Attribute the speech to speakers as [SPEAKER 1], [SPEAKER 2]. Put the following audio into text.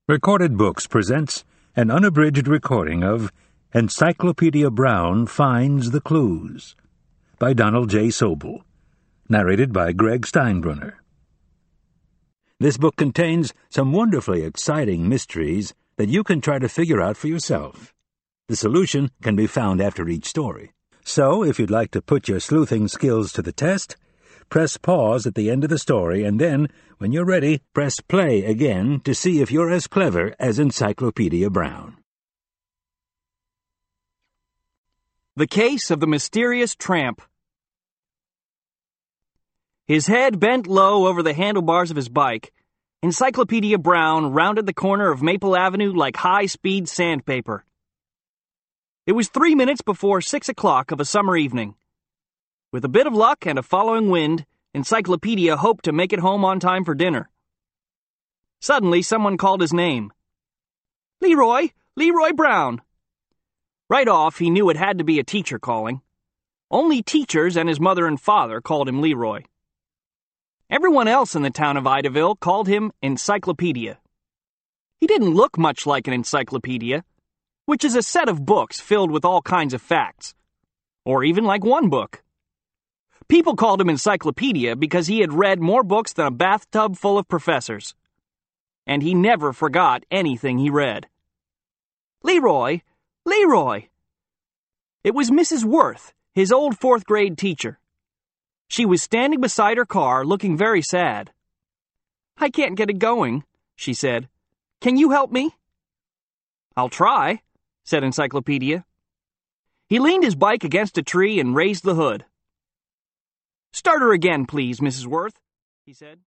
[SPEAKER 1] Recorded Books presents an unabridged recording of Encyclopedia Brown Finds the Clues by Donald J. Sobel, narrated by Greg Steinbrunner. This book contains some wonderfully exciting mysteries that you can try to figure out for yourself. The solution can be found after each story. So, if you'd like to put your sleuthing skills to the test, press pause at the end of the story, and then, when you're ready, press play again to see if you're as clever as Encyclopedia Brown.
[SPEAKER 2] The Case of the Mysterious Tramp. His head bent low over the handlebars of his bike, Encyclopedia Brown rounded the corner of Maple Avenue like high-speed sandpaper. It was 3 minutes before 6 o'clock of a summer evening. With a bit of luck and a following wind, Encyclopedia hoped to make it home on time for dinner. Suddenly, someone called his name. Leroy! Leroy Brown! Right off, he knew it had to be a teacher calling. Only teachers and his mother and father called him Leroy. Everyone else in the town of Idaville called him Encyclopedia. He didn't look much like an encyclopedia, which is a set of books filled with all kinds of facts, or even like one book. People called him Encyclopedia because he had read more books than a bathtub full of professors. And he never forgot anything he read. Leroy! Leroy! It was Mrs. Worth, his old fourth-grade teacher. She was standing beside her car, looking very sad. "I can't get it going," she said. "Can you help me?" "I'll try," said Encyclopedia. He leaned his bike against a tree and raised the hood. "Start her again, please, Mrs. Worth," he said.